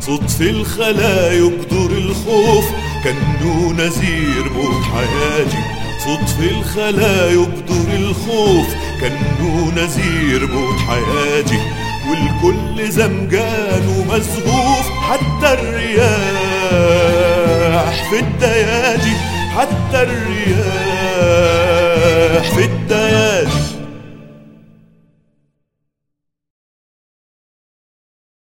صوت في الخلا يبدر الخوف كأنه نذير موت حياتي. صوت في الخلا يبدر الخوف كأنه نذير موت حياتي. والكل زمجان ومسغوف حتى الرياح في الدياجي، حتى الرياح في الدياجي.